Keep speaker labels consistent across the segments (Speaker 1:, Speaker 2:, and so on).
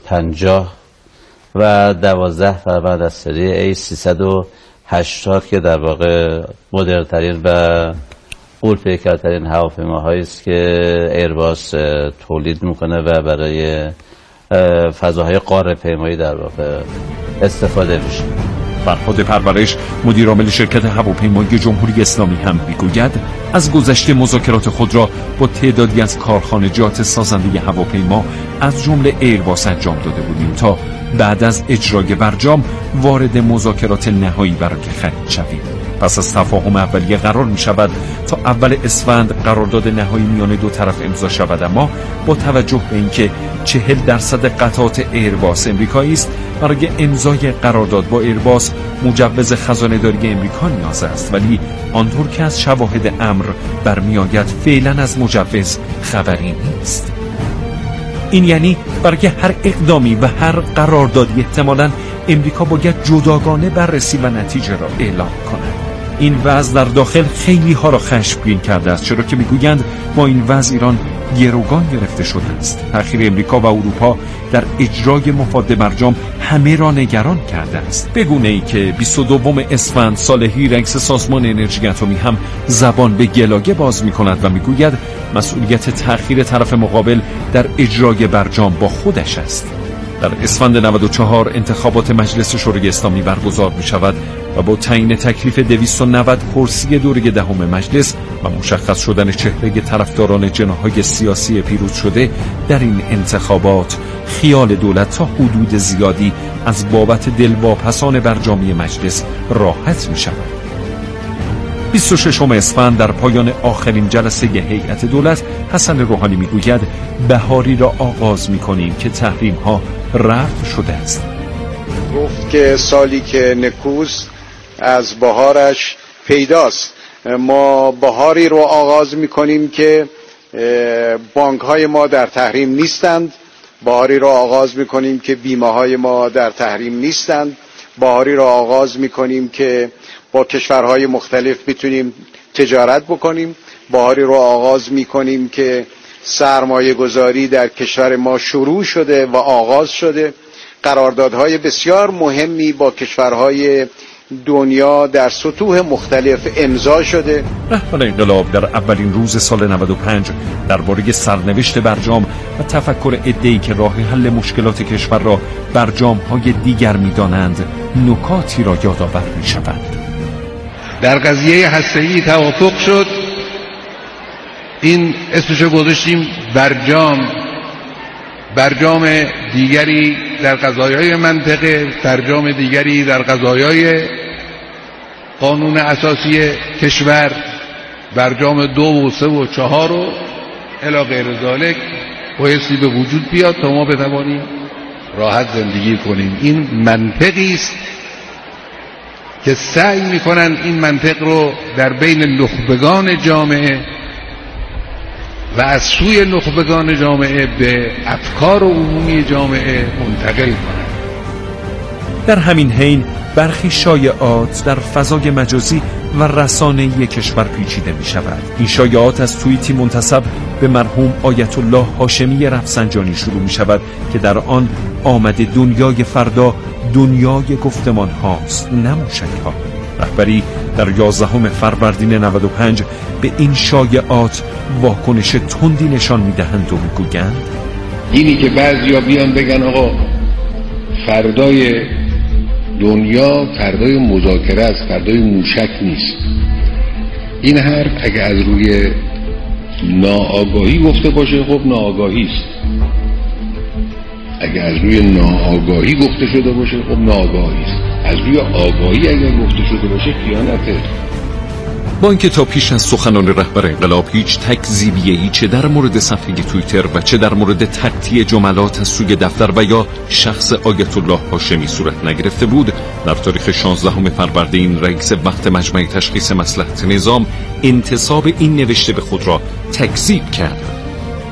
Speaker 1: 50 و 12 فروند از سری A380 که در واقع مدرن‌ترین و غول‌پیکرترین هواپیماهایی است که ایرباس تولید میکنه و برای فضاهای قاره پیمایی در واقع استفاده میشه.
Speaker 2: فرهاد پرورش مدیر عامل شرکت هواپیمایی جمهوری اسلامی هم میگوید از گذشته مذاکرات خود را با تعدادی از کارخانجات سازنده هواپیما از جمله ایرباس انجام داده بودیم تا بعد از اجرای برجام وارد مذاکرات نهایی برای خرید شویم. پس از تفاهم اولیه قرار می شود تا اول اسفند قرارداد نهایی میان دو طرف امضا شود، اما با توجه به اینکه 40% قطعات ایرباس امریکایی است، برای امضای قرارداد با ایرباس مجوز خزانه‌داری امریکا نیاز است، ولی آنطور که از شواهد امر برمیآید فعلا از مجوز خبری نیست. این یعنی برای هر اقدامی و هر قراردادی احتمالاً امریکا باید جداگانه بررسی و نتیجه را اعلام کند. این وضع در داخل خیلی ها را خشمگین کرده است، چرا که میگویند با این وضع ایران گروگان گرفته شده است. تأخیر امریکا و اروپا در اجرای مفاد برجام همه را نگران کرده است، به گونه‌ای که 22 اسفند صالحی رئیس سازمان انرژی اتمی هم زبان به گلاگه باز می‌کند و میگوید مسئولیت تأخیر طرف مقابل در اجرای برجام با خودش است. در اسفند 94 انتخابات مجلس شورای اسلامی برگزار می شود و با تعیین تکلیف 290 کرسی دوره دهم مجلس و مشخص شدن چهره طرفداران جناح‌های سیاسی پیروز شده در این انتخابات، خیال دولت تا حدود زیادی از بابت دلواپسان برجامی مجلس راحت می شود. 26 اسفند در پایان آخرین جلسه هیئت دولت، حسن روحانی میگوید بهاری را آغاز می‌کنیم که تحریم‌ها رفع شده است.
Speaker 3: گفت که سالی که نکوست از بهارش پیداست. ما بهاری رو آغاز می‌کنیم که بانک‌های ما در تحریم نیستند. بهاری را آغاز می‌کنیم که بیمه‌های ما در تحریم نیستند. بهاری را آغاز می‌کنیم که با کشورهای مختلف میتونیم تجارت بکنیم. بهاری رو آغاز میکنیم که سرمایه گذاری در کشور ما شروع شده و آغاز شده. قراردادهای بسیار مهمی با کشورهای دنیا در سطوح مختلف امضا شده.
Speaker 2: رهبر انقلاب در اولین روز سال 95 درباره سرنوشت برجام و تفکر عده‌ای که راه حل مشکلات کشور را برجام‌های دیگر می‌دانند نکاتی را یادآور می‌شود.
Speaker 4: در قضیه هسته‌ای توافق شد، این اسمشو گذاشتیم برجام دیگری در قضایای منطقه، برجام دیگری در قضایای قانون اساسی کشور، برجام 2 و 3 و 4 و الی غیر ذالک بایستی به وجود بیاد تا ما بتوانیم راحت زندگی کنیم. این منطقی است که سعی میکنن این منطق رو در بین نخبگان جامعه و از سوی نخبگان جامعه به افکار عمومی جامعه منتقل کنند.
Speaker 2: در همین حین برخی شایعات در فضای مجازی و رسانه‌ای کشور پیچیده می شود. این شایعات از توییتی منتسب به مرحوم آیت الله هاشمی رفسنجانی شروع می شود که در آن آمده دنیای فردا دنیای گفتمان هاست، نه موشک ها. رهبری در 11 فروردین 95 به این شایعات واکنش تندی نشان می دهند و می گویند
Speaker 4: اینی که بعضیا بیان بگن آقا فردای دنیا فردای مذاکره است، فردای موشک نیست، این حرف اگه از روی ناآگاهی گفته باشه خب ناآگاهی است، اگه از روی ناآگاهی گفته شده باشه خب ناآگاهی است، از روی آگاهی اگر گفته شده باشه خیانته.
Speaker 2: با اینکه تا پیش از سخنان رهبر انقلاب هیچ تکذیبیه‌ای چه در مورد صفحه توییتر و چه در مورد تقطیع جملات از سوی دفتر و یا شخص آیت الله هاشمی صورت نگرفته بود، در تاریخ 16 فروردین رئیس وقت مجمع تشخیص مصلحت نظام انتساب این نوشته به خود را تکذیب کرد.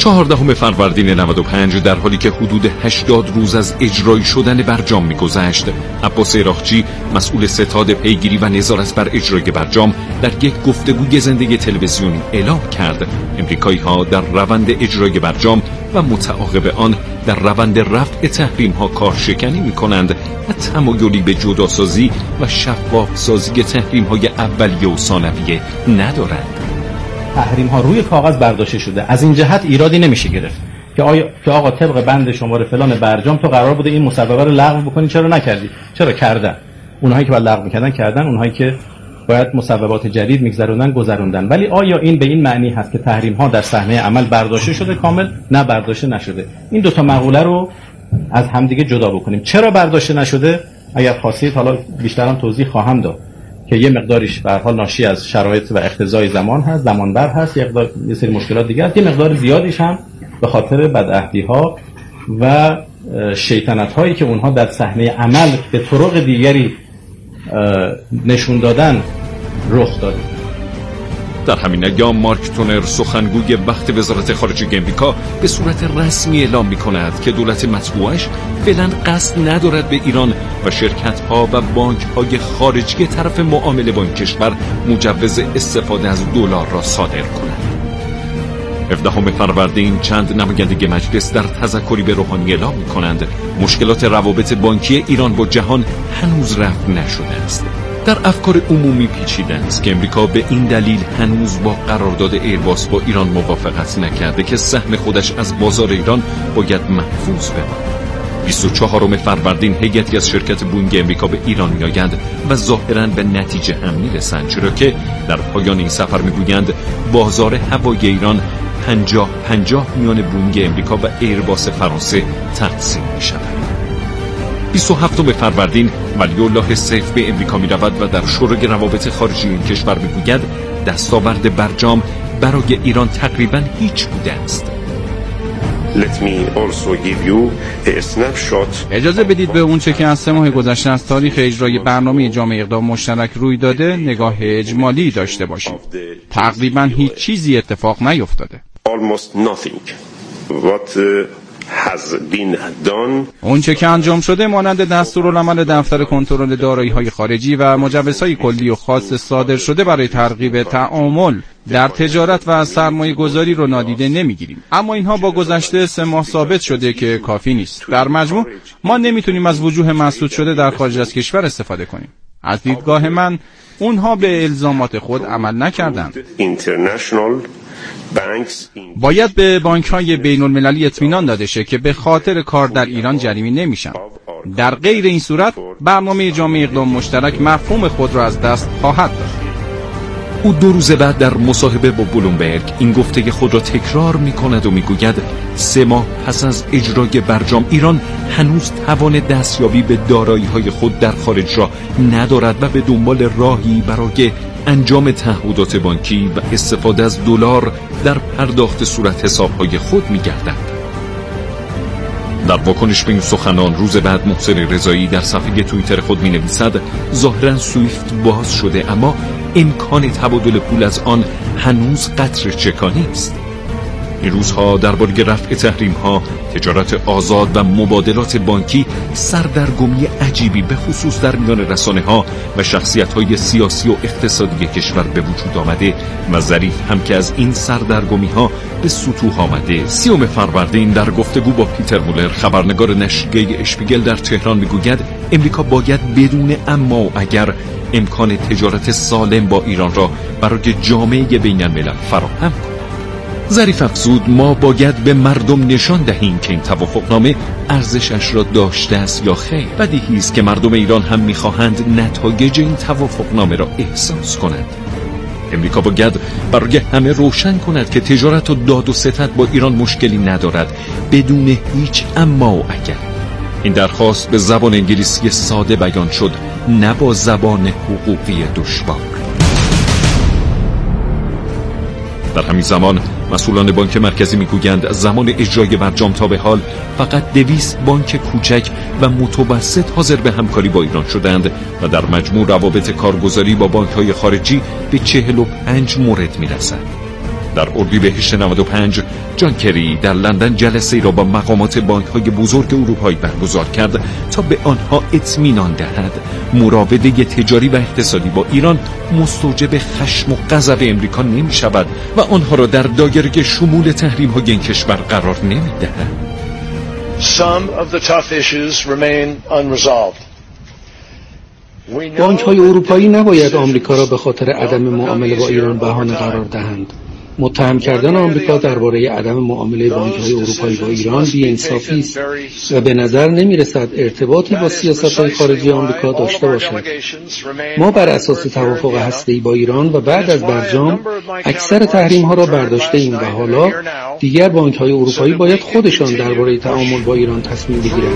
Speaker 2: 14 فروردین 95 در حالی که حدود 80 روز از اجرایی شدن برجام می‌گذشت، عباس عراقچی مسئول ستاد پیگیری و نظارت بر اجرای برجام در یک گفتگوی زنده تلویزیونی اعلام کرد امریکایی‌ها در روند اجرای برجام و متعاقب آن در روند رفع تحریم‌ها کارشکنی می‌کنند و تمایلی به جداسازی و شفاف‌سازی تحریم‌های اولیه و ثانویه ندارند.
Speaker 5: تحریم ها روی کاغذ برداشته شده. از این جهت ایرادی نمیشه گرفت که آقا طبق بند شماره فلان برجام تو قرار بوده این مصوبه رو لغو بکنی، چرا نکردی؟ چرا کردن؟ اونهایی که باید لغو میکردن کردن، اونهایی که باید مصوبات جدید میگذروندن گذروندن. ولی آیا این به این معنی هست که تحریم ها در صحنه عمل برداشته شده کامل؟ نه، برداشته نشده. این دو تا مقوله رو از همدیگه جدا بکنیم. چرا برداشته نشده؟ اگر خواستید حالا بیشترم توضیح خواهم داد که یه مقدارش به هر حال ناشی از شرایط و اقتضای زمان هست، زمانبر هست، یه سری مشکلات دیگه هست، یه مقدار زیادیش هم به خاطر بدعهدی‌ها و شیطنت‌هایی که اونها در صحنه عمل به طرق دیگری نشون دادن رخ داده.
Speaker 2: در همین ایام مارک تونر سخنگوی وقت وزارت خارجه امریکا به صورت رسمی اعلام می‌کند که دولت مطبوعش فعلا قصد ندارد به ایران و شرکت‌ها و بانک‌های خارجی طرف معامله با این کشور مجوز استفاده از دلار را صادر کند. 17 فروردین چند نماینده مجلس در تذکری به روحانی اعلام می‌کنند مشکلات روابط بانکی ایران با جهان هنوز رفع نشده است. در افکار عمومی پیچیده است که امریکا به این دلیل هنوز با قرارداد ایرباس با ایران موافقت نکرده که سهم خودش از بازار ایران باید محفوظ بماند. 24 فروردین هیئتی از شرکت بوئینگ امریکا به ایران می‌آیند و ظاهراً به نتیجه هم می‌رسند، چرا که در پایان این سفر می‌گویند بازار هوایی ایران 50-50 میان بوئینگ امریکا و ایرباس فرانسه تقسیم می‌شود. 27 فروردین ولی‌الله سیف به امریکا می‌رود و در شورای روابط خارجی این کشور می‌گوید دستاورد برجام برای ایران تقریباً هیچ بوده است.
Speaker 6: اجازه بدید به اونچه که از 3 ماه گذشته از تاریخ اجرای برنامه جام اقدام مشترک روی داده نگاه اجمالی داشته باشیم. تقریباً هیچ چیزی اتفاق نیفتاده. اونچه که انجام شده مانند دستورالعمل دفتر کنترل دارایی‌های خارجی و مجوزهای کلی و خاص صادر شده برای ترغیب تعامل در تجارت و سرمایه گذاری رو نادیده نمیگیریم. اما اینها با گذشته 3 ماه ثابت شده که کافی نیست. در مجموع ما نمیتونیم از وجوه مسدود شده در خارج از کشور استفاده کنیم. از دیدگاه من اونها به الزامات خود عمل نکردند. باید به بانک‌های بین‌المللی اطمینان داده شه که به خاطر کار در ایران جریمه نمیشن. در غیر این صورت برنامه جام اقدام مشترک مفهوم خود را از دست خواهد داد.
Speaker 2: او 2 روز بعد در مصاحبه با بلومبرگ این گفته خود را تکرار می‌کند و می‌گوید 3 ماه پس از اجرای برجام ایران هنوز توان دستیابی به دارایی‌های خود در خارج را ندارد و به دنبال راهی برای انجام تعهدات بانکی و استفاده از دلار در پرداخت صورت حساب‌های خود می‌گردد. در واکنش به این سخنان روز بعد محسن رضایی در صفحه توییتر خود می‌نویسد ظاهراً سویفت باز شده اما امکان تبادل پول از آن هنوز قطره چکانی است. این روزها درباره رفع تحریم‌ها، تجارت آزاد و مبادلات بانکی سردرگمی عجیبی به خصوص در میان رسانه‌ها و شخصیت‌های سیاسی و اقتصادی کشور به وجود آمده و ظریف هم که از این سردرگمی‌ها به سطوح آمده. 30 فروردین در گفتگو با پیتر مولر خبرنگار نشریه اشپیگل در تهران می‌گوید امریکا باید بدون اما و اگر امکان تجارت سالم با ایران را برای جامعه بین‌الملل فراهم کند. ظریف افزود ما باید به مردم نشان دهیم که این توافقنامه ارزشش را داشته است یا خیر. بدیهی است که مردم ایران هم می‌خواهند نتایج این توافقنامه را احساس کنند. امریکا باید برای همه روشن کند که تجارت و داد و ستد با ایران مشکلی ندارد بدون هیچ اما و اگر. این درخواست به زبان انگلیسی ساده بیان شد، نه با زبان حقوقی دشوار. در همین زمان مسئولان بانک مرکزی میگویند زمان اجرای برجام تا به حال فقط 200 بانک کوچک و متوسط حاضر به همکاری با ایران شدند و در مجموع روابط کارگزاری با بانک‌های خارجی به 45 مورد میرسد. در اردیبهشت 95 جان کری در لندن جلسه‌ای را با مقامات بانک‌های بزرگ اروپایی برگزار کرد تا به آنها اطمینان دهد مراوده تجاری و اقتصادی با ایران مستوجب خشم و غضب امریکا نمی‌شود و آنها را در دایره شمول تحریم‌های این کشور قرار نمی‌دهد.
Speaker 7: Some of the tough issues remain unresolved.
Speaker 8: بانک‌های اروپایی نباید آمریکا را به خاطر عدم معامله با ایران بهانه قرار دهند. متهم کردن آمریکا درباره عدم معامله بانک‌های اروپایی با ایران بی‌انصافی است و به نظر نمی‌رسد ارتباطی با سیاست‌های خارجی آمریکا داشته باشد. ما بر اساس توافق هسته‌ای با ایران و بعد از برجام اکثر تحریم‌ها را برداشته‌ایم و حالا دیگر بانک‌های اروپایی باید خودشان درباره تعامل با ایران تصمیم بگیرند.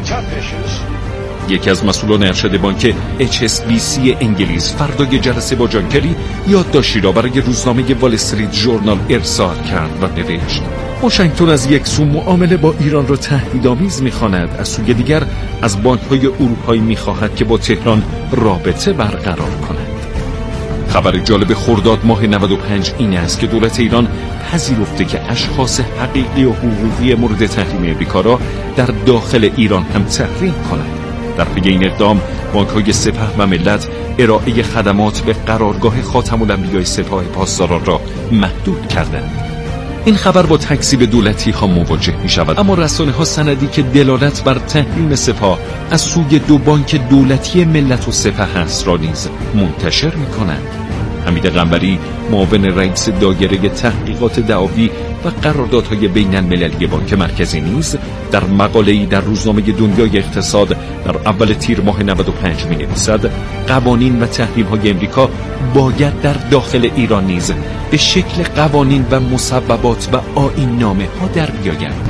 Speaker 2: یکی از مسئولان ارشد بانک HSBC انگلیس فردای جلسه با جان کری یادداشتی را برای روزنامه وال استریت ژورنال ارسال کرد و نوشت: واشنگتن از یک سو معامله با ایران را تهدیدآمیز می‌خواند، از سوی دیگر از بانک‌های اروپایی می‌خواهد که با تهران رابطه برقرار کنند. خبر جالب خرداد ماه 95 این است که دولت ایران پذیرفته که اشخاص حقیقی و حقوقی مورد تحریم امریکا را در داخل ایران هم تحریم کند. در پی این اقدام بانک‌های سپه و ملت ارائه خدمات به قرارگاه خاتم الانبیاء سپاه پاسداران را محدود کردند. این خبر با تکذیب دولتی ها مواجه می شود، اما رسانه ها سندی که دلالت بر تحریم سپاه از سوی دو بانک دولتی ملت و سپه است را نیز منتشر می کنند. حمید قنبری معاون رئیس دایره تحقیقات دعاوی و قراردادهای بین المللی بانک مرکزی نیز در مقاله‌ای در روزنامه دنیای اقتصاد در اول تیر ماه 95 می‌نویسد قوانین و تحریم‌های امریکا باید در داخل ایران نیز به شکل قوانین و مصوبات و آیین‌نامه‌ها در بیاید.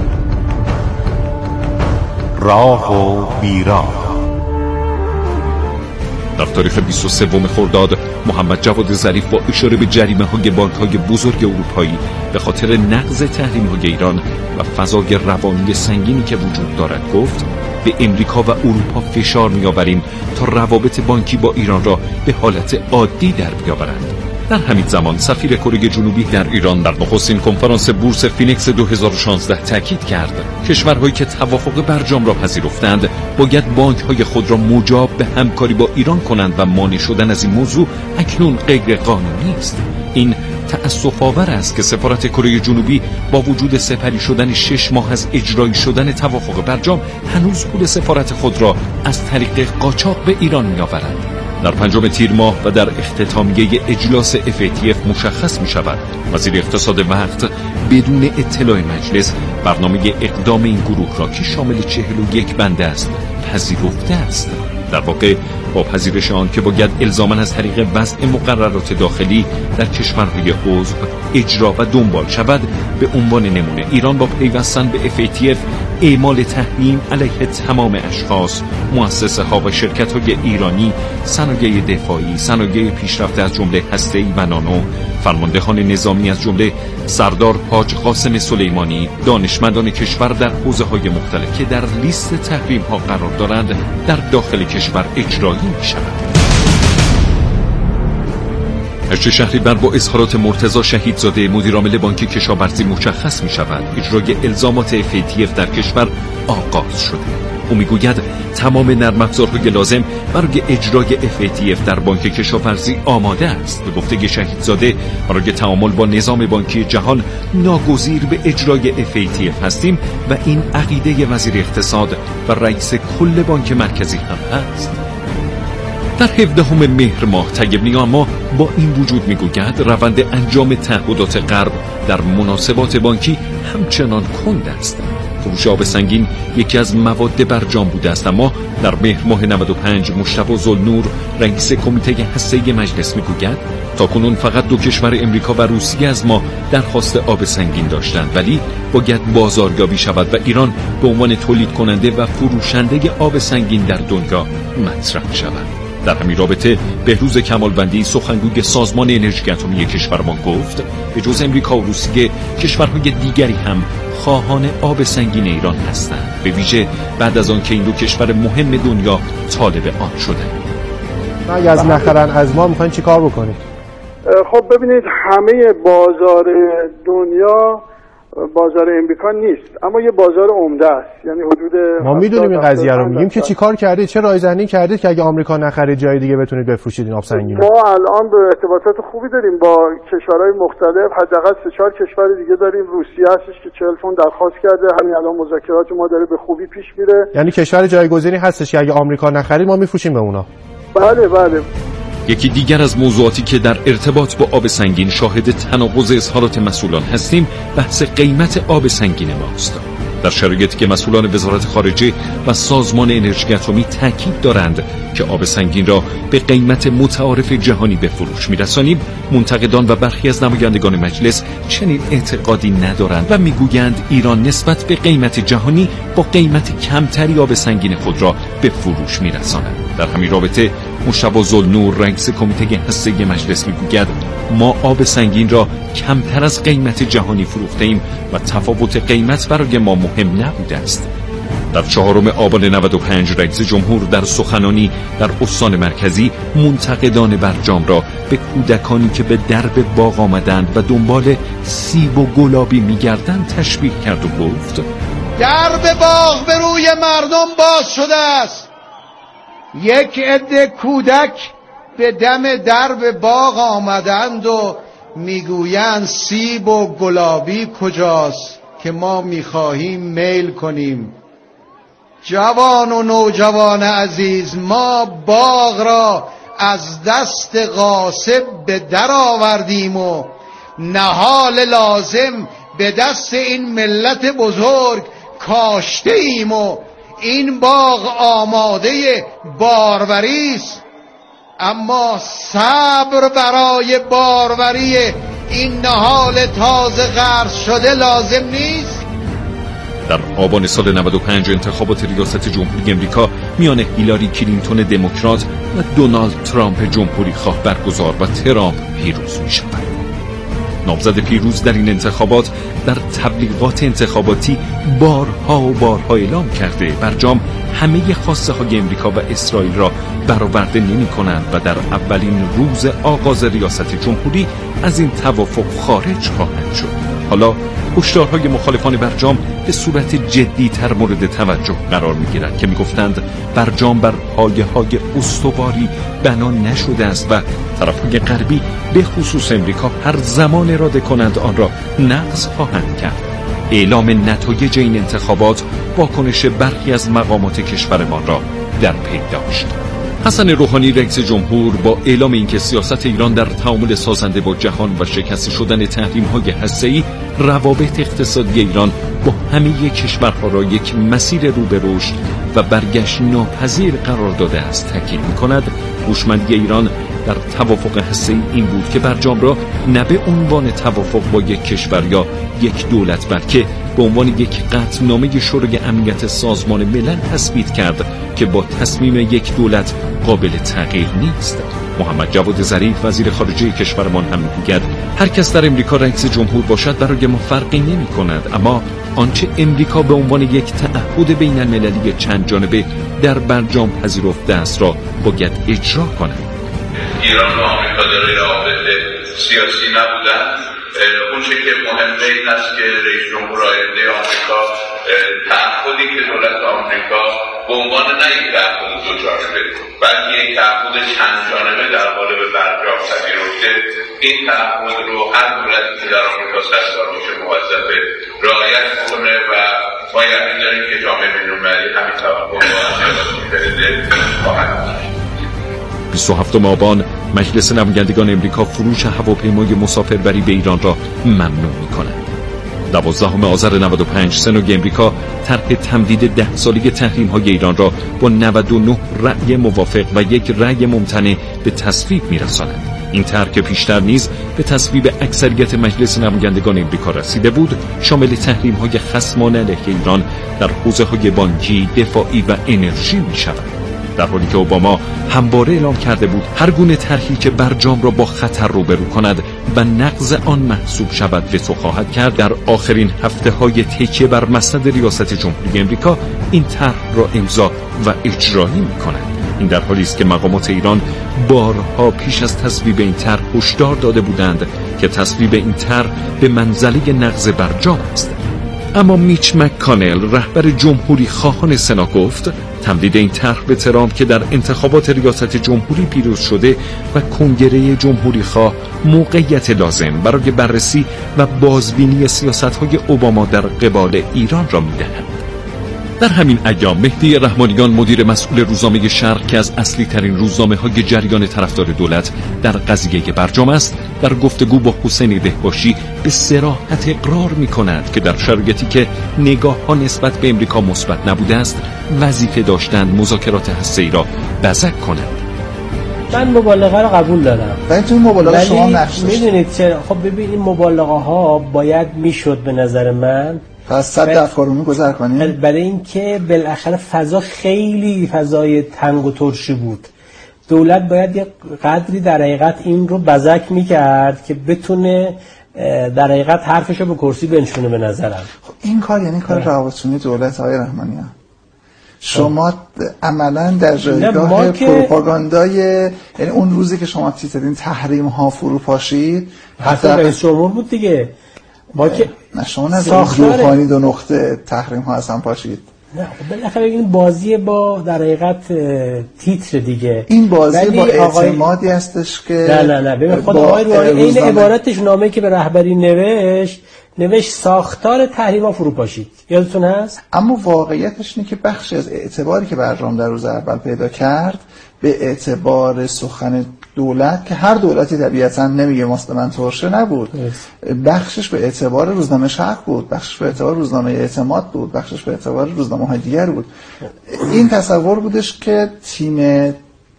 Speaker 9: راه و بیراه.
Speaker 2: در تاریخ 23 خرداد محمد جواد ظریف با اشاره به جریمه‌های بانک‌های بزرگ اروپایی به خاطر نقض تحریم‌های ایران و فضای روانی سنگینی که وجود دارد گفت به امریکا و اروپا فشار می‌آوریم تا روابط بانکی با ایران را به حالت عادی در بیاورند. در همین زمان سفیر کره جنوبی در ایران در نخستین کنفرانس بورس فینکس 2016 تاکید کرد کشورهایی که توافق برجام را پذیرفتند باید بانک‌های خود را مجاب به همکاری با ایران کنند و مانع شدن از این موضوع اکنون غیر قانونی است. این تأسف‌آور است که سفارت کره جنوبی با وجود سپری شدن 6 ماه از اجرایی شدن توافق برجام هنوز پول سفارت خود را از طریق قاچاق به ایران می‌آورد. در 5 تیر ماه و در اختتامیه اجلاس FATF مشخص می شود وزیر اقتصاد وقت بدون اطلاع مجلس برنامه اقدام این گروه را که شامل 41 بنده است پذیرفته است. در واقع با پذیرش آن که باید الزاماً از طریق وضع مقررات داخلی در کشورهای عضو اجرا و دنبال شود، به عنوان نمونه ایران با پیوستن به FATF اعمال تحریم علیه تمام اشخاص، مؤسسه‌ها و شرکت‌های ایرانی، صنایع دفاعی، صنایع پیشرفته از جمله هسته‌ای و نانو، فرماندهان نظامی از جمله سردار حاج قاسم سلیمانی، دانشمندان کشور در حوزه‌های مختلف که در لیست تحریم‌ها قرار دارند در داخل کشور اجرایی می‌شود. 8 شهریور با اظهارات مرتضی شهیدزاده مدیرعامل بانک کشاورزی مشخص می شود اجرای الزامات FATF در کشور آغاز شده. او میگوید تمام نرم افزارهای لازم برای اجرای FATF در بانک کشاورزی آماده است. به گفته شهیدزاده برای تعامل با نظام بانکی جهان ناگزیر به اجرای FATF هستیم و این عقیده وزیر اقتصاد و رئیس کل بانک مرکزی هم هست. در 17 مهر ماه طیب اما با این وجود میگوید روند انجام تعهدات غرب در مناسبات بانکی همچنان کند است. فروش آب سنگین یکی از مواد برجام بوده است، اما در مهر ماه 95 مجتبی ذوالنور رئیس کمیته هسته‌ای مجلس میگوید تاکنون فقط 2 کشور امریکا و روسیه از ما درخواست آب سنگین داشتند، ولی باید بازاریابی شود و ایران به عنوان تولید کننده و فروشنده آب سنگین در دنیا مطرح شود. در همین رابطه بهروز کمالوندی سخنگوی سازمان انرژی اتمی کشور ما گفت به جز امریکا و روسیه کشورهای دیگری هم خواهان آب سنگین ایران هستند، به ویژه بعد از آن که این 2 کشور مهم دنیا طالب آن شدند.
Speaker 10: اگه از نخرن از ما میخواین چی کار بکنید؟ خب ببینید همه بازار دنیا بازار امریکا نیست، اما یه بازار عمده است. یعنی حدود
Speaker 11: ما میدونیم این قضیه رو، میگیم که چیکار کردید، چه رایزنی کردید که اگه آمریکا نخرید جای دیگه بتونید بفروشید این آب سنگین رو؟
Speaker 10: ما الان به ارتباطات خوبی داریم با کشورهای مختلف، حداقل 3-4 کشور دیگه داریم. روسیه هستش که 40 تن درخواست کرده، همین الان مذاکرات ما داره به خوبی پیش میره.
Speaker 11: یعنی کشور جایگزینی هستش که اگه آمریکا نخرید ما میفروشیم به اونا.
Speaker 10: بله.
Speaker 2: یکی دیگر از موضوعاتی که در ارتباط با آب سنگین شاهد تناقض اظهارات مسئولان هستیم بحث قیمت آب سنگین ماست. در شرایطی که مسئولان وزارت خارجه و سازمان انرژی اتمی تاکید دارند که آب سنگین را به قیمت متعارف جهانی به فروش می‌رسانیم، منتقدان و برخی از نمایندگان مجلس چنین اعتقادی ندارند و میگویند ایران نسبت به قیمت جهانی با قیمت کمتری آب سنگین خود را به فروش می‌رساند. در همین رابطه مجتبی ذوالنور رئیس کمیته هسته‌ای مجلس میگوید ما آب سنگین را کمتر از قیمت جهانی فروخته‌ایم و تفاوت قیمت برای ما مهم نبوده است. در 4 آبان 95 رئیس جمهور در سخنانی در استان مرکزی منتقدان برجام را به کودکانی که به درب باغ آمدند و دنبال سیب و گلابی می‌گردند تشبیه کرد و گفت
Speaker 12: درب باغ به روی مردم باز شده است. یک عده کودک به دم درب باغ آمدند و میگویند سیب و گلابی کجاست که ما میخواهیم میل کنیم. جوان و نوجوان عزیز، ما باغ را از دست غاصب به در آوردیم و نهال لازم به دست این ملت بزرگ کاشته ایم و این باغ آماده باروری است، اما صبر برای باروری این نهال تازه غرس شده لازم نیست.
Speaker 2: در آبان سال 95 انتخابات ریاست جمهوری امریکا میان هیلاری کلینتون دموکرات و دونالد ترامپ جمهوری خواه برگزار و ترامپ پیروز می شود. نامزد پیروز در این انتخابات در تبلیغات انتخاباتی بارها اعلام کرده برجام همه خواسته های امریکا و اسرائیل را برآورده نمی کنند و در اولین روز آغاز ریاست جمهوری از این توافق خارج خواهند شد. حالا هشدارهای مخالفان برجام به صورت جدی تر مورد توجه قرار می گیرند که می گفتند برجام بر پایه‌های استواری بنا نشده است و طرفهای غربی به خصوص امریکا هر زمان اراده کنند آن را نقض خواهند کرد. اعلام نتایج این انتخابات واکنش برخی از مقامات کشورمان را در پی داشت. حسن روحانی رئیس جمهور با اعلام اینکه سیاست ایران در تعامل سازنده با جهان و شکست شدن تحریم‌های هسته‌ای روابط اقتصادی ایران با همه کشورها را یک مسیر رو به رشد و برگشت ناپذیر قرار داده است تاکید می‌کند. هوشمندی ایران در توافق هسته‌ای این بود که برجام را نه به عنوان توافق با یک کشور یا یک دولت بلکه به عنوان یک قطعنامه شورای امنیت سازمان ملل تثبیت کرد که با تصمیم یک دولت قابل تغییر نیست. محمد جواد ظریف وزیر خارجه کشورمان هم میگوید هر کس در امریکا رئیس جمهور باشد برای ما فرقی نمی کند، اما آنچه امریکا به عنوان یک تعهد بین المللی چند جانبه در برجام پذیرفته است را باید اجرا کند.
Speaker 13: ایران و آمریکا داره روابط سیاسی نبودن. اون چه که مهمه این است که رئیس جمهور آینده آمریکا تعهدی که دولت آمریکا به عنوان نه یک تعهد دو جانبه بلکه یک تعهد چند جانبه در قالب برجام پذیرفته، این تعهد رو هر دولتی که در آمریکا سرکار باشه موظفه رعایت کنه و ما یقین داریم که جامعه بین‌المللی همین توافق رو خواهد داشت.
Speaker 2: 27 آبان مجلس نمایندگان امریکا فروش هواپیمای مسافربری به ایران را ممنوع می‌کند. 12 آذر 95 سنای امریکا طرح تمدید 10 ساله تحریم‌های ایران را با 99 رأی موافق و 1 رأی ممتنع به تصویب می‌رساند. این طرح که پیشتر نیز به تصویب اکثریت مجلس نمایندگان امریکا رسیده بود، شامل تحریم‌های خصمانه علیه ایران در حوزه‌های بانکی، دفاعی و انرژی می‌شود. در حالی که اوباما همواره اعلام کرده بود هر گونه طرحی که برجام را با خطر روبرو کند و نقض آن محسوب شود وتو خواهد کرد، در آخرین هفته‌های تکیه بر مسند ریاست جمهوری امریکا این طرح را امضا و اجرایی می‌کند. این در حالی است که مقامات ایران بارها پیش از تصویب این طرح هشدار داده بودند که تصویب این طرح به منزله نقض برجام است. اما میچ مک‌کانل رهبر جمهوری خواهان سنا گفت تمدید این طرح به ترامپ که در انتخابات ریاست جمهوری پیروز شده و کنگره جمهوری خواه موقعیت لازم برای بررسی و بازبینی سیاست‌های اوباما در قبال ایران را می‌دهد. در همین ایام مهدی رحمانیان مدیر مسئول روزنامه شرق که از اصلی ترین روزنامه‌های جریان طرفدار دولت در قضیه برجام است، در گفتگو با حسین دهباشی به صراحت اقرار می‌کند که در شرایطی که نگاه‌ها نسبت به امریکا مثبت نبوده است، وظیفه داشتند مذاکرات هسته‌ای را بزک کنند.
Speaker 14: من مبالغه را قبول دارم.
Speaker 15: ولی تو مبالغه شما نقش داشت.
Speaker 14: می‌دونید چرا؟ خب ببین این مبالغه‌ها باید میشد به نظر من
Speaker 15: پس 100 افکارونی گذر کنیم،
Speaker 14: برای اینکه بالاخره فضا خیلی فضای تنگ و ترشی بود. دولت باید یه قدری در حقیقت این رو بزک میکرد که بتونه در حقیقت حرفشو به کرسی بنشونه به نظرم.
Speaker 15: خب این کار یعنی کار روابط‌عمومی دولت آقای رحمانیان. شما عملا در جایگاه پروپاگاندای، یعنی اون روزی که شما تیترین تحریم ها فرو پاشید،
Speaker 14: حتی رئیس جمهور بود دیگه. ما که
Speaker 15: شما ندارید روحانی 2 نقطه تحریم ها اصلا پاشید.
Speaker 14: نه بالاخره این بازی با در حقیقت تیتر دیگه،
Speaker 15: این بازی با اعتمادی هستش که
Speaker 14: نه ببین خود آقای روحانی این عبارتش نامه‌ای که به رهبری نوشت ساختار تحریم‌ها فرو پاشید، یادتون هست؟
Speaker 15: اما واقعیتش اینه که بخشی از اعتباری که برجام در روز اول پیدا کرد به اعتبار سخن دولت که هر دولتی طبیعتاً نمیگه مثلا ترشه نبود، بخشش به اعتبار روزنامه شرق بود، بخشش به اعتبار روزنامه اعتماد بود، بخشش به اعتبار روزنامه‌های دیگر بود. این تصور بودش که تیم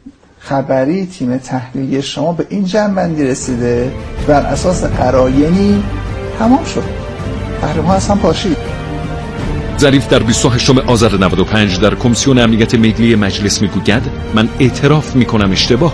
Speaker 15: خبری، تیم تحلیلی شما به این جمع‌بندی رسیده بر اساس قرائنی تمام شد، تحریم‌ها اصلا پاشید.
Speaker 2: ظریف در 28 آذر 95 در کمیسیون امنیت ملی مجلس میگوید من اعتراف میکنم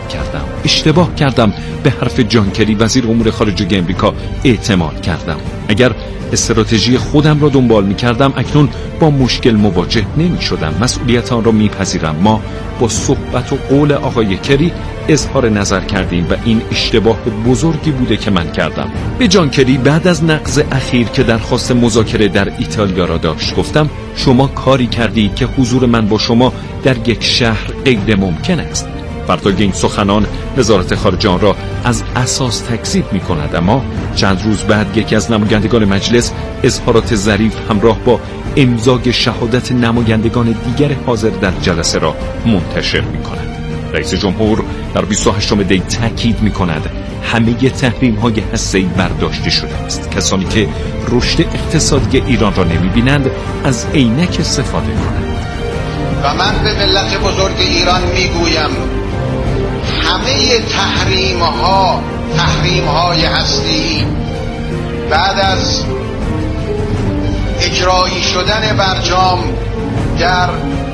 Speaker 2: اشتباه کردم به حرف جان کری وزیر امور خارجه آمریکا اعتماد کردم. اگر استراتژی خودم را دنبال میکردم اکنون با مشکل مواجه نمیشدم. مسئولیت آن را میپذیرم. ما با صحبت و قول آقای کری اظهار نظر کردیم و این اشتباه بزرگی بوده که من کردم. به جان کری بعد از نقض اخیر که درخواست مذاکره در ایتالیا را داشت گفتم شما کاری کردید که حضور من با شما در یک شهر غیر ممکن است. فردای این سخنان وزارت خارجه آن را از اساس تکذیب می‌کند، اما چند روز بعد یکی از نمایندگان مجلس اظهارات ظریف همراه با امضای شهادت نمایندگان دیگر حاضر در جلسه را منتشر می‌کند. رئیس جمهور در 28 دی تاکید می‌کند همه تحریم‌های هسته‌ای برداشته شده است. کسانی که رشد اقتصادی ایران را نمی‌بینند از عینک استفاده کنند.
Speaker 12: و من به ملت بزرگ ایران میگویم همه تحریم‌های هسته‌ای بعد از اجرایی شدن برجام در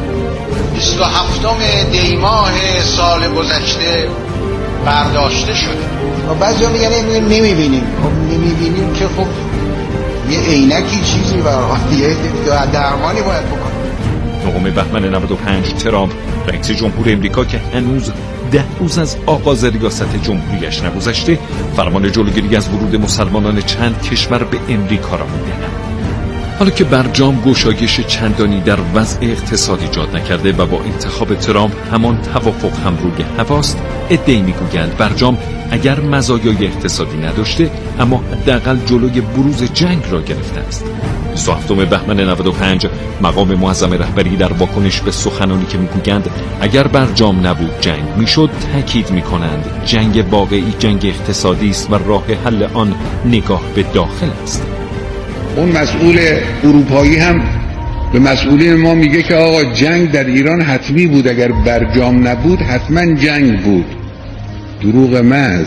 Speaker 12: 27 دی ماه سال گذشته برداشته شده. بعضی میگن نمیبینیم. خب نمیبینیم که خب یه عینکی چیزی برای یه درمانی باید بکنیم.
Speaker 2: 9 بهمن 95 ترامپ رئیس جمهور امریکا که هنوز 10 روز از آغاز ریاست جمهوریش نگذشته فرمان جلوگیری از ورود مسلمانان چند کشور به امریکا را می‌دهد. حالا که برجام گشایش چندانی در وضع اقتصادی ایجاد نکرده و با انتخاب ترامپ همان توافق هم روی هواست، عده‌ای میگویند برجام اگر مزایای اقتصادی نداشته اما حداقل جلوی بروز جنگ را گرفته است. 27 بهمن 95 مقام معظم رهبری در واکنش به سخنانی که میگویند اگر برجام نبود جنگ میشد تاکید میکنند جنگ واقعی جنگ اقتصادی است و راه حل آن نگاه به داخل است.
Speaker 4: اون مسئول اروپایی هم به مسئولین ما میگه که آقا جنگ در ایران حتمی بود، اگر برجام نبود حتما جنگ بود. دروغ محض.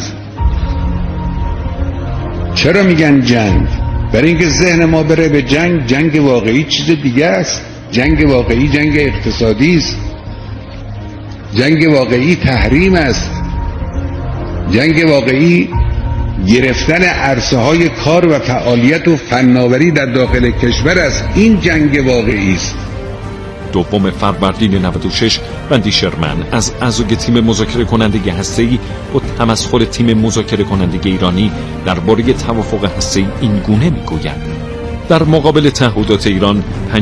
Speaker 4: چرا میگن جنگ؟ برای اینکه ذهن ما بره به جنگ. جنگ واقعی چیز دیگه است. جنگ واقعی جنگ اقتصادی است. جنگ واقعی تحریم است. جنگ واقعی گرفتن عرصه های کار و فعالیت و فناوری در داخل کشور است. این جنگ واقعی است.
Speaker 2: 2 فروردین 96 رندی شرمن از اعضای تیم مذاکره کننده هسته‌ای با تمسخر تیم مذاکره کننده ایرانی درباره توافق هسته‌ای این گونه میگوید: در مقابل تعهدات ایران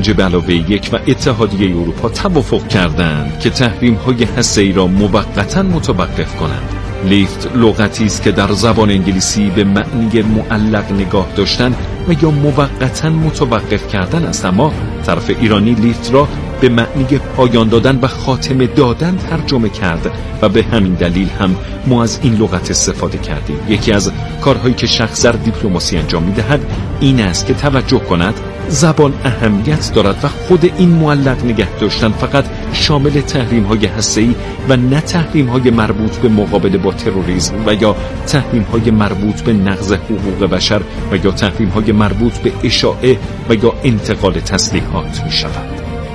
Speaker 2: 5+1 و اتحادیه اروپا توافق کردند که تحریم‌های هسته‌ای را موقتاً متوقف کنند. لیفت لغتی است که در زبان انگلیسی به معنی معلق نگاه داشتن و یا موقتاً متوقف کردن است، اما طرف ایرانی لیفت را به معنی پایان دادن و خاتمه دادن ترجمه کرد و به همین دلیل هم ما از این لغت استفاده کردیم. یکی از کارهایی که شخص در دیپلماسی انجام می‌دهد این است که توجه کند زبان اهمیت دارد و خود این معلق نگه داشتن فقط شامل تحریم‌های هسته‌ای و نه تحریم‌های مربوط به مقابله با تروریسم و یا تحریم‌های مربوط به نقض حقوق بشر و یا تحریم‌های مربوط به اشاعه و یا انتقال تسلیحات می‌شود.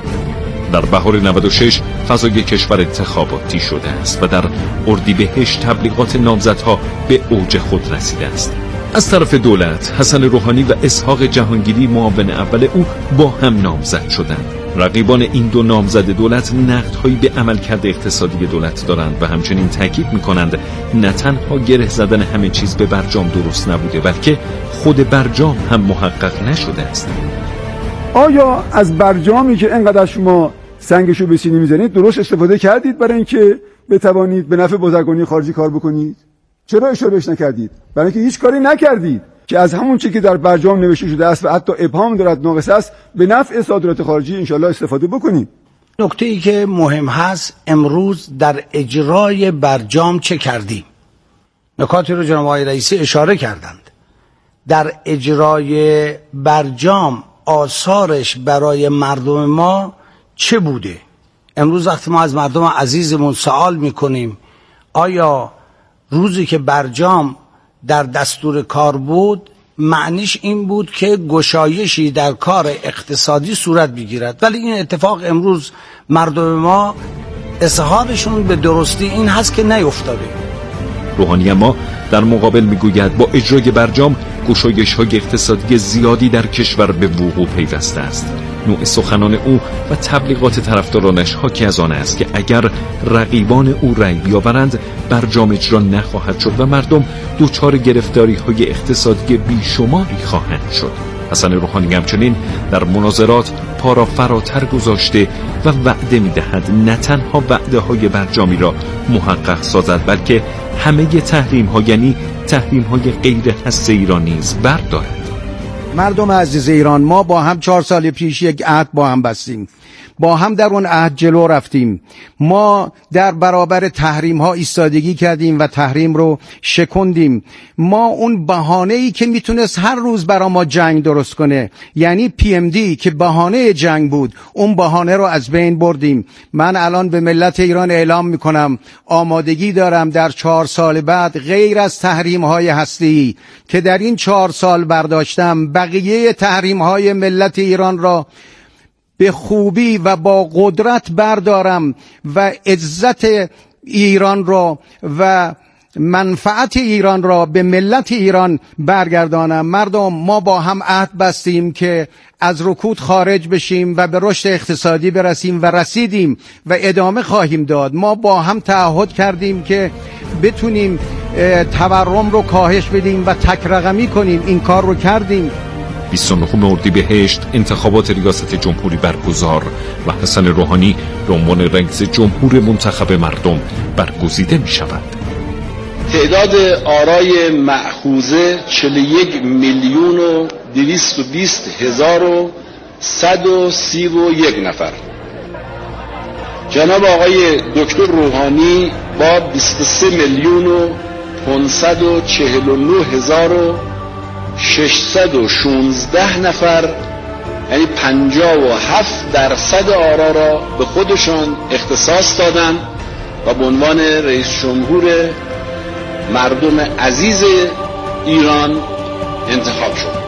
Speaker 2: در بهار 96 فضای کشور انتخاباتی شده است و در اردیبهشت تبلیغات نامزدها به اوج خود رسیده است. از طرف دولت حسن روحانی و اسحاق جهانگیری معاون اول او با هم نامزد شدند. رقیبان این دو نامزد دولت نقدهایی به عملکرد اقتصادی دولت دارند و همچنین تاکید می‌کنند نه تنها گره زدن همه چیز به برجام درست نبوده بلکه خود برجام هم محقق نشده است.
Speaker 16: آیا از برجامی که اینقدر شما سنگشو به سینه میزنید درست استفاده کردید برای اینکه بتوانید به نفع بازرگانی خارجی کار بکنید؟ چرا اشاره بهش نکردید؟ برای اینکه هیچ کاری نکردید که از همون چیزی که در برجام نوشته شده است و حتی ابهام دارد ناقص است به نفع صادرات خارجی انشالله استفاده بکنید.
Speaker 12: نکته‌ای که مهم هست امروز در اجرای برجام چه کردیم؟ نکاتی رو جناب آقای رئیسی اشاره کردند. در اجرای برجام آثارش برای مردم ما چه بوده؟ امروز وقتی ما از مردم عزیزمون سوال میکنیم آیا روزی که برجام در دستور کار بود معنیش این بود که گشایشی در کار اقتصادی صورت بگیرد، ولی این اتفاق امروز مردم ما اظهارشون به درستی این هست که نیفتاده.
Speaker 2: روحانی اما در مقابل میگوید با اجرای برجام گشایش‌های اقتصادی زیادی در کشور به وقوع پیوسته است. نوع سخنان او و تبلیغات طرفدارانش حاکی از آن است که اگر رقیبان او رأی بیاورند برجام اجرا نخواهد شد و مردم دچار گرفتاری‌های اقتصادی بیشماری خواهند شد. حسن روحانی همچنین در مناظرات پا را فراتر گذاشته و وعده می‌دهد نه تنها وعده‌های برجامی را محقق سازد بلکه همه تحریم‌ها یعنی تحریم‌های غیر هسته‌ای را نیز بردارد.
Speaker 17: مردم عزیز ایران، ما با هم 4 سال پیش یک عهد با هم بستیم، با هم در اون عهد جلو رفتیم. ما در برابر تحریم ها ایستادگی کردیم و تحریم رو شکندیم. ما اون بهانه‌ای که میتونست هر روز برای ما جنگ درست کنه، یعنی PMD که بهانه جنگ بود، اون بهانه رو از بین بردیم. من الان به ملت ایران اعلام میکنم آمادگی دارم در 4 سال بعد غیر از تحریم های هسته‌ای که در این 4 سال برداشتم، بقیه تحریم های ملت ایران را به خوبی و با قدرت بردارم و عزت ایران را و منفعت ایران را به ملت ایران برگردانم. مردم، ما با هم عهد بستیم که از رکود خارج بشیم و به رشد اقتصادی برسیم و رسیدیم و ادامه خواهیم داد. ما با هم تعهد کردیم که بتونیم تورم رو کاهش بدیم و تک رقمی کنیم. این کار رو کردیم.
Speaker 2: 29 اردیبهشت انتخابات ریاست جمهوری برگزار و حسن روحانی به عنوان رئیس جمهور منتخب مردم برگزیده می شود.
Speaker 18: تعداد آرای مأخوذه 41,220,131 نفر. جناب آقای دکتر روحانی با 23,549,616 نفر، یعنی 57% آرا را به خودشان اختصاص دادند و به عنوان رئیس جمهور مردم عزیز ایران انتخاب شد.